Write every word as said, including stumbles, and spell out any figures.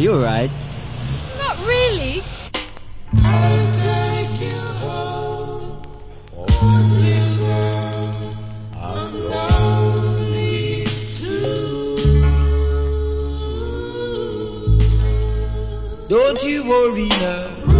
you alright? Not really. I'll take you home. Only girl, I'm lonely too. Don't you worry now.